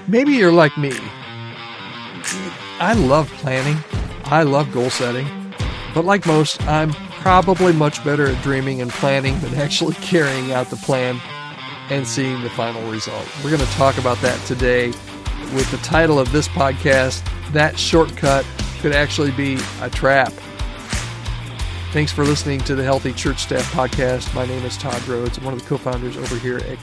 Maybe you're like me. I love planning. I love goal setting. But like most, I'm probably much better at dreaming and planning than actually carrying out the plan and seeing the final result. We're going to talk about that today with the title of this podcast, That Shortcut Could Actually Be a Trap. Thanks for listening to the Healthy Church Staff Podcast. My name is Todd Rhodes. I'm one of the co-founders over here at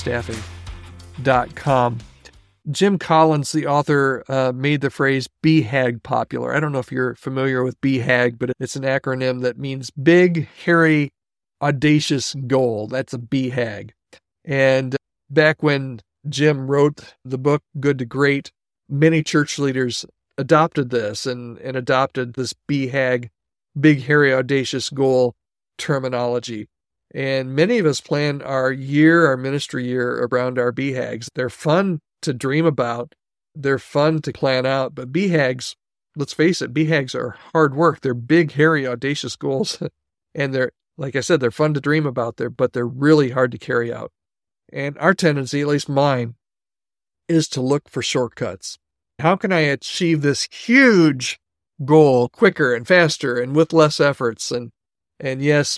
chemistrystaffing.com. Jim Collins, the author, made the phrase BHAG popular. I don't know if you're familiar with BHAG, but it's an acronym that means Big, Hairy, Audacious Goal. That's a BHAG. And back when Jim wrote the book Good to Great, many church leaders adopted this and adopted this BHAG, Big, Hairy, Audacious Goal terminology. And many of us plan our ministry year around our BHAGs. They're fun to dream about. They're fun to plan out, but BHAGs, let's face it, BHAGs are hard work. They're big, hairy, audacious goals. And they're, like I said, they're fun to dream about there, but they're really hard to carry out. And our tendency, at least mine, is to look for shortcuts. How can I achieve this huge goal quicker and faster and with less efforts? And yes,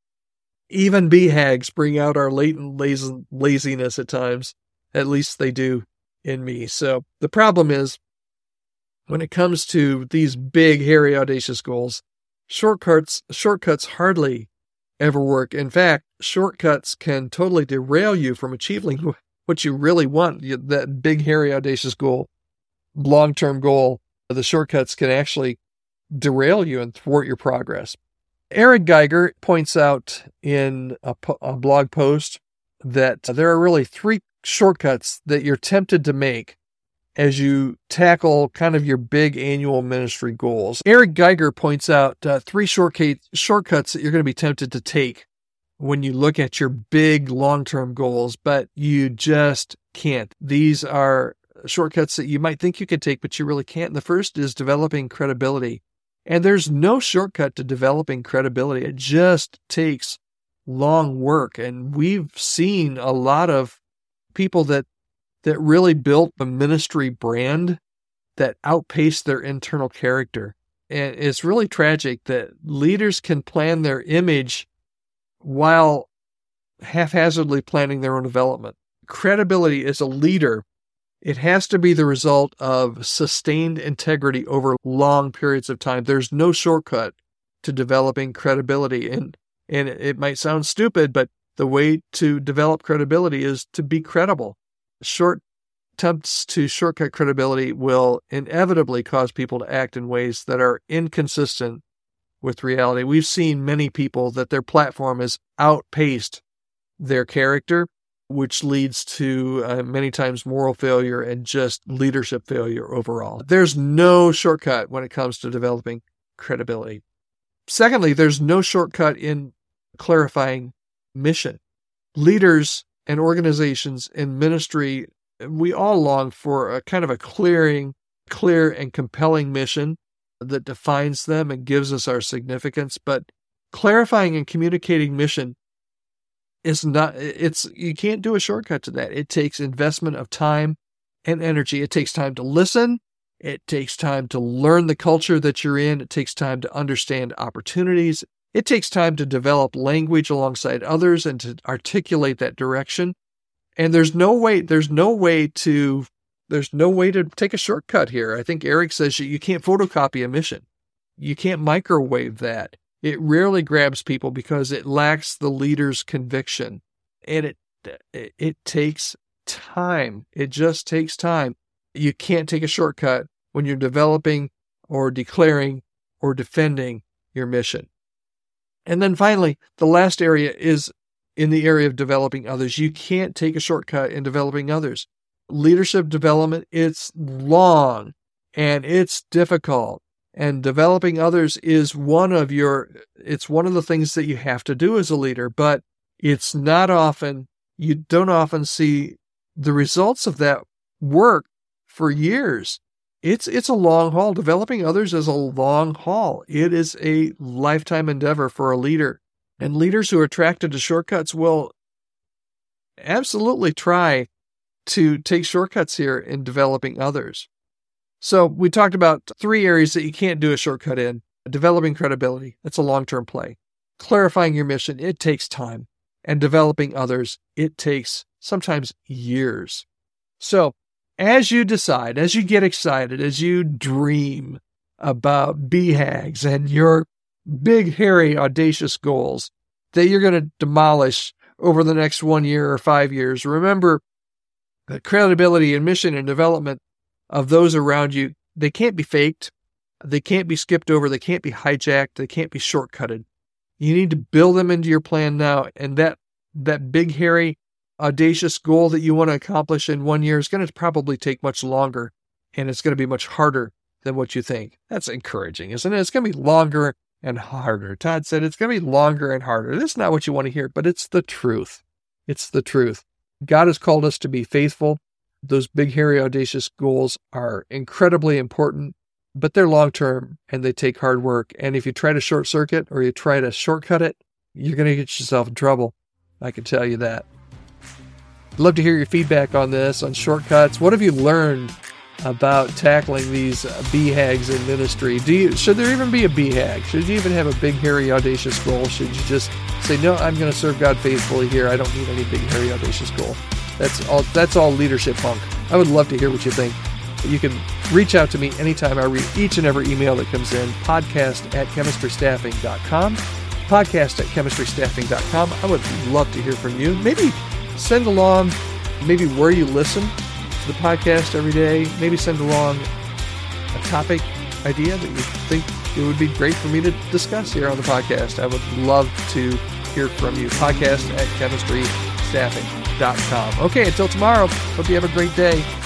even BHAGs bring out our latent laziness at times. At least they do in me. So the problem is, when it comes to these big, hairy, audacious goals, shortcuts hardly ever work. In fact, shortcuts can totally derail you from achieving what you really want, that big, hairy, audacious goal, long-term goal. The shortcuts can actually derail you and thwart your progress. Eric Geiger points out in a blog post that there are really three shortcuts that you're tempted to make as you tackle kind of your big annual ministry goals. Eric Geiger points out three shortcuts that you're going to be tempted to take when you look at your big long-term goals, but you just can't. These are shortcuts that you might think you could take, but you really can't. And the first is developing credibility. And there's no shortcut to developing credibility. It just takes long work. And we've seen a lot of people that really built a ministry brand that outpaced their internal character. And it's really tragic that leaders can plan their image while haphazardly planning their own development. Credibility as a leader, it has to be the result of sustained integrity over long periods of time. There's no shortcut to developing credibility. And it might sound stupid, but the way to develop credibility is to be credible. Short attempts to shortcut credibility will inevitably cause people to act in ways that are inconsistent with reality. We've seen many people that their platform has outpaced their character, which leads to many times moral failure and just leadership failure overall. There's no shortcut when it comes to developing credibility. Secondly, there's no shortcut in clarifying mission. Leaders and organizations in ministry, we all long for a kind of a clear and compelling mission that defines them and gives us our significance. But clarifying and communicating mission you can't do a shortcut to that. It takes investment of time and energy. It takes time to listen. It takes time to learn the culture that you're in. It takes time to understand opportunities. It takes time to develop language alongside others and to articulate that direction. And there's no way to take a shortcut here. I think Eric says you can't photocopy a mission. You can't microwave that. It rarely grabs people because it lacks the leader's conviction. And it takes time. It just takes time. You can't take a shortcut when you're developing or declaring or defending your mission. And then finally, the last area is in the area of developing others. You can't take a shortcut in developing others. Leadership development, it's long and it's difficult. And developing others is it's one of the things that you have to do as a leader, but you don't often see the results of that work for years. It's a long haul. Developing others is a long haul. It is a lifetime endeavor for a leader. And leaders who are attracted to shortcuts will absolutely try to take shortcuts here in developing others. So we talked about 3 areas that you can't do a shortcut in. Developing credibility, that's a long-term play. Clarifying your mission, it takes time. And developing others, it takes sometimes years. So as you decide, as you get excited, as you dream about BHAGs and your big, hairy, audacious goals that you're going to demolish over the next 1 year or 5 years, remember that credibility and mission and development of those around you, they can't be faked. They can't be skipped over. They can't be hijacked. They can't be shortcutted. You need to build them into your plan now. And that big, hairy, audacious goal that you want to accomplish in 1 year is going to probably take much longer, and it's going to be much harder than what you think. That's encouraging, isn't it? It's going to be longer and harder. Todd said it's going to be longer and harder. That's not what you want to hear, but it's the truth. It's the truth. God has called us to be faithful. Those big, hairy, audacious goals are incredibly important, but they're long-term and they take hard work. And if you try to short circuit or you try to shortcut it, you're going to get yourself in trouble. I can tell you that. I'd love to hear your feedback on this, on shortcuts. What have you learned about tackling these BHAGs in ministry? Should there even be a BHAG? Should you even have a big, hairy, audacious goal? Should you just say, no, I'm going to serve God faithfully here. I don't need any big, hairy, audacious goal. That's all leadership bunk. I would love to hear what you think. You can reach out to me anytime. I read each and every email that comes in. podcast@chemistrystaffing.com. podcast@chemistrystaffing.com. I would love to hear from you. Maybe send along maybe where you listen to the podcast every day. Maybe send along a topic idea that you think it would be great for me to discuss here on the podcast. I would love to hear from you. podcast@chemistrystaffing.com. Okay, until tomorrow, hope you have a great day.